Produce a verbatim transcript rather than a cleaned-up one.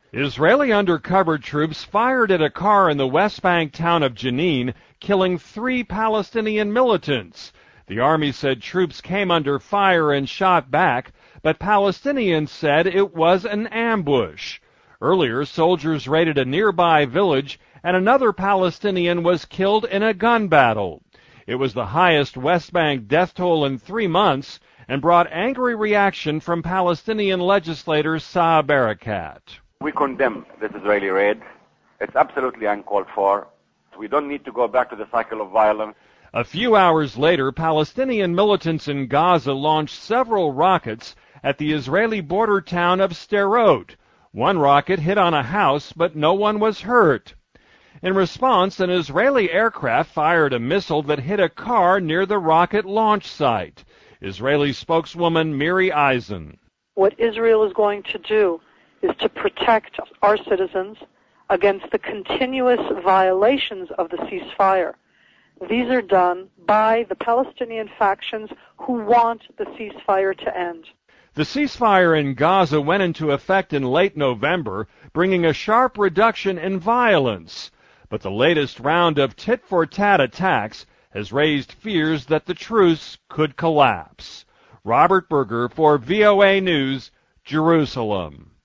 Israeli undercover troops fired at a car in the West Bank town of Jenin, killing three Palestinian militants. The army said troops came under fire and shot back, but Palestinians said it was an ambush. Earlier, soldiers raided a nearby village, and another Palestinian was killed in a gun battle. It was the highest West Bank death toll in three months and brought angry reaction from Palestinian legislator Saeb Erekat. We condemn this Israeli raid. It's absolutely uncalled for. We don't need to go back to the cycle of violence. A few hours later, Palestinian militants in Gaza launched several rockets at the Israeli border town of Sderot. One rocket hit on a house, but no one was hurt. In response, an Israeli aircraft fired a missile that hit a car near the rocket launch site. Israeli spokeswoman Miri Eisen. What Israel is going to do is to protect our citizens against the continuous violations of the ceasefire. These are done by the Palestinian factions who want the ceasefire to end. The ceasefire in Gaza went into effect in late November, bringing a sharp reduction in violence. But the latest round of tit-for-tat attacks has raised fears that the truce could collapse. Robert Berger for V O A News, Jerusalem.